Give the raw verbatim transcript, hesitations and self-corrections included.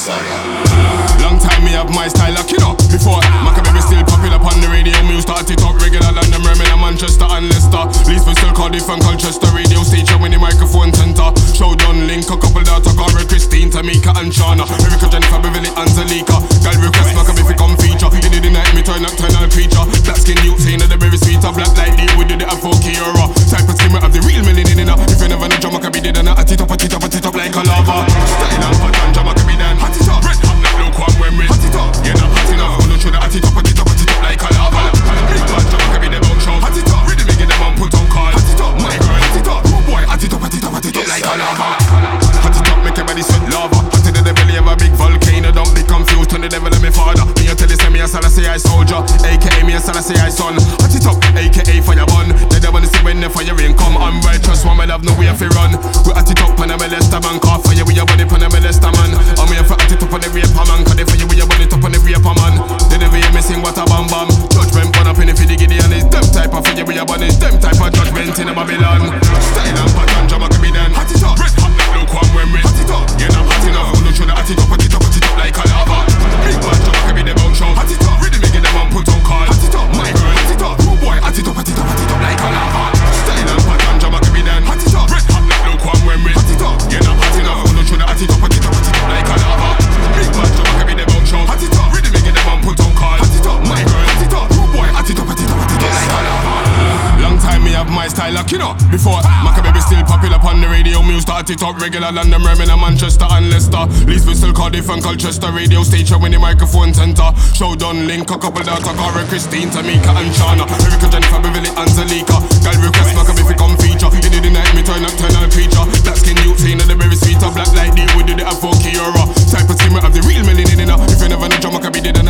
Long time me have my style like you know. Before Maccabee still popular on the radio. Me start it up regular London, Birmingham, Manchester and Leicester. Leeds we still Cardiff and Colchester. Radio station when the microphone center. Showdown link a couple data Cara, Christine, Tamika and Shauna. Erica, Jennifer, Beverly, Angelica. Girl request Maccabee fi come feature. In the night me turn nocturnal creature. Black skin youth saying that the very sweet. Black like the we did it at four Kiora. Type of skin we have the real melanin in her. If you never know John Maccabee did and I hot it up, hot it up, hot it up like a lava. Style and pattern John Maccabee then hot it up. Red hot like lukewarm when we hot it up. Yeah, not hot enough. Who know should I hot it up, hot it up, hot it up like a lava. Big bad John Maccabee the bone show. Hot it up. Ready me get them on put on call. Hot it up. My girl hot it up. Boy hot it up, hot it up, hot it up like a lava. Hot it up make your body sweat lava. Hot it in the belly of a big volcano. Don't be confused turn the devil and me father. Me you tell you say me a Selassie I soldier, A K A me a Selassie I son. Hot it up, A K A fire bun. They don't wanna see when the fire rain come. I'm righteous one, me love no way if you run. We hot it up and I'm a molester man. Call fire we a body pan a molester man. I'm here for hot it up on the raper man. Cause the fire we a body up on the raper man. They never hear me sing what a bam bam. Judgment burn up in the fiddy giddy and it's them type of fire we a body. Them type of judgment in a Babylon. Style and pattern John Maccabee then hot it up. Red hot like lukewarm when we hot it up. Yeah, not hot enough. Who know should I hot it up, hot it up, hot it up like a lava. Big bad John Maccabee the bone show. Hot it up. Ready me get them on put on call. Hot it up. My girl hot it up. Boy hot it up, hot it up, hot it up like a lava. Style and pattern John Maccabee then hot it up. Red hot like lukewarm when we hot it up. Yeah, not hot enough. Who know should I hot it up, hot it up, hot it up like a lava. Big bad John Maccabee the bone show. Hot it up. Ready me get them on put on call. Hot it up. My girl hot it up. Boy hot it up, hot it up, hot it up like a lava. Long time me have my style like you know. Before Maccabee still popular on the radio. Me start it up regular London, Birmingham, Manchester and Leicester. Leeds we still Cardiff and Colchester. Radio station when the microphone center. Showdown link a couple data Cara, Christine, Tamika and Shauna. Erica, Jennifer, Beverly, Angelica. Girl request Maccabee fi come feature. In the night me turn nocturnal creature. Black skin youth saying that the very sweet. Black like the we did it at four Kiora. Type of skin we have the real melanin in her. If you never know John Maccabee did and